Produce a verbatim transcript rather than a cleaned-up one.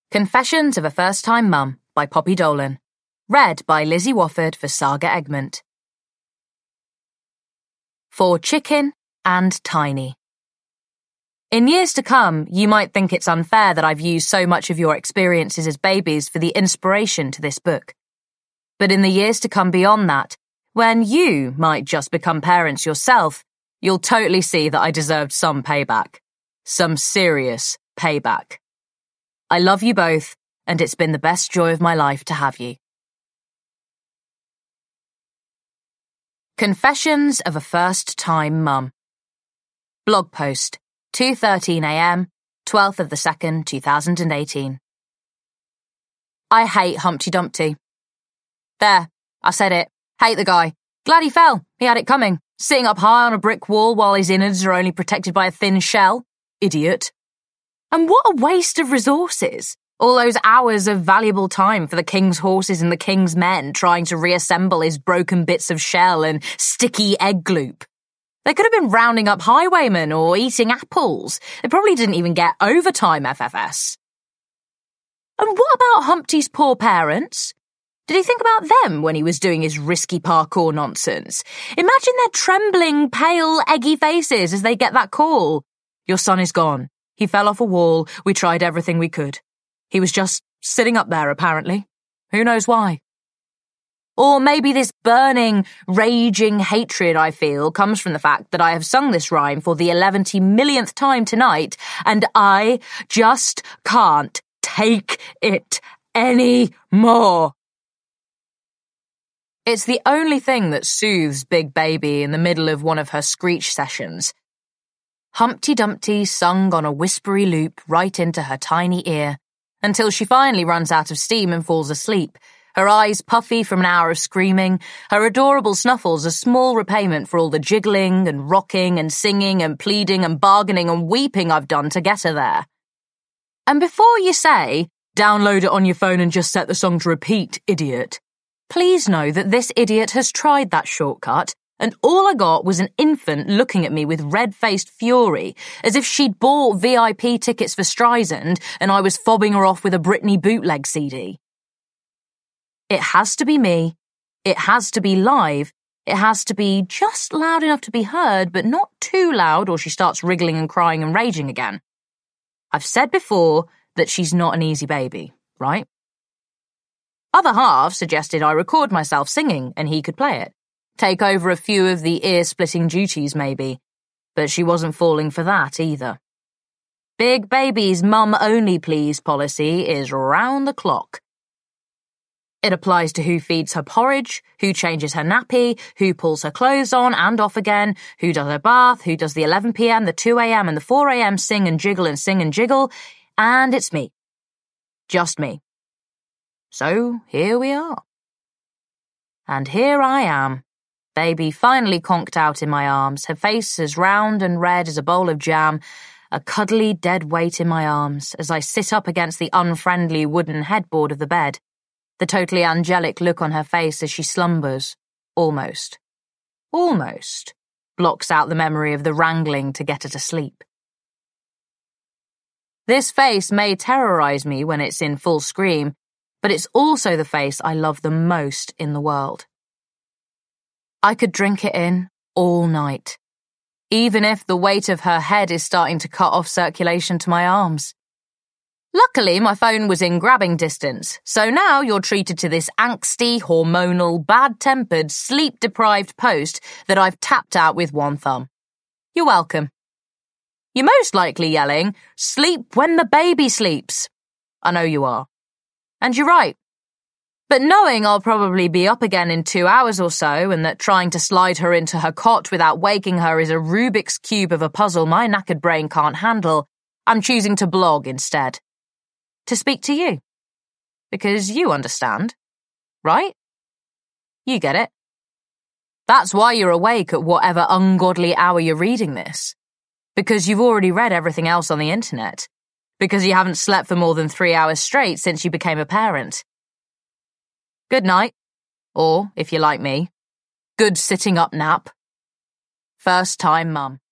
Confessions of a First-Time Mum by Poppy Dolan. Read by Lizzie Wofford for Saga Egmont. For Chicken and Tiny. In years to come, you might think it's unfair that I've used so much of your experiences as babies for the inspiration to this book. But in the years to come beyond that, when you might just become parents yourself, you'll totally see that I deserved some payback. Some serious payback. I love you both, and it's been the best joy of my life to have you. Confessions of a First-Time Mum. Blog post, two thirteen a m, twelfth of the second, two thousand eighteen. I hate Humpty Dumpty. There, I said it. Hate the guy. Glad he fell. He had it coming. Sitting up high on a brick wall while his innards are only protected by a thin shell. Idiot. And what a waste of resources. All those hours of valuable time for the king's horses and the king's men trying to reassemble his broken bits of shell and sticky egg gloop. They could have been rounding up highwaymen or eating apples. They probably didn't even get overtime F F S. And what about Humpty's poor parents? Did he think about them when he was doing his risky parkour nonsense? Imagine their trembling, pale, eggy faces as they get that call. Your son is gone. He fell off a wall. We tried everything we could. He was just sitting up there, apparently. Who knows why? Or maybe this burning, raging hatred I feel comes from the fact that I have sung this rhyme for the eleventy millionth time tonight, and I just can't take it anymore. It's the only thing that soothes Big Baby in the middle of one of her screech sessions. Humpty Dumpty sung on a whispery loop right into her tiny ear, until she finally runs out of steam and falls asleep, her eyes puffy from an hour of screaming, her adorable snuffles a small repayment for all the jiggling and rocking and singing and pleading and bargaining and weeping I've done to get her there. And before you say, download it on your phone and just set the song to repeat, idiot, please know that this idiot has tried that shortcut, and all I got was an infant looking at me with red-faced fury, as if she'd bought V I P tickets for Streisand and I was fobbing her off with a Britney bootleg C D. It has to be me. It has to be live. It has to be just loud enough to be heard, but not too loud or she starts wriggling and crying and raging again. I've said before that she's not an easy baby, right? Other half suggested I record myself singing and he could play it. Take over a few of the ear-splitting duties, maybe. But she wasn't falling for that, either. Big Baby's mum-only please policy is round the clock. It applies to who feeds her porridge, who changes her nappy, who pulls her clothes on and off again, who does her bath, who does the eleven p m, the two a m and the four a m sing and jiggle and sing and jiggle, and it's me. Just me. So here we are. And here I am. Baby finally conked out in my arms, her face as round and red as a bowl of jam, a cuddly dead weight in my arms as I sit up against the unfriendly wooden headboard of the bed, the totally angelic look on her face as she slumbers, almost, almost, blocks out the memory of the wrangling to get her to sleep. This face may terrorize me when it's in full scream, but it's also the face I love the most in the world. I could drink it in all night, even if the weight of her head is starting to cut off circulation to my arms. Luckily, my phone was in grabbing distance, so now you're treated to this angsty, hormonal, bad-tempered, sleep-deprived post that I've tapped out with one thumb. You're welcome. You're most likely yelling, "Sleep when the baby sleeps." I know you are. And you're right. But knowing I'll probably be up again in two hours or so and that trying to slide her into her cot without waking her is a Rubik's Cube of a puzzle my knackered brain can't handle, I'm choosing to blog instead. To speak to you. Because you understand. Right? You get it. That's why you're awake at whatever ungodly hour you're reading this. Because you've already read everything else on the internet. Because you haven't slept for more than three hours straight since you became a parent. Good night, or, if you're like me, good sitting up nap. First time mum.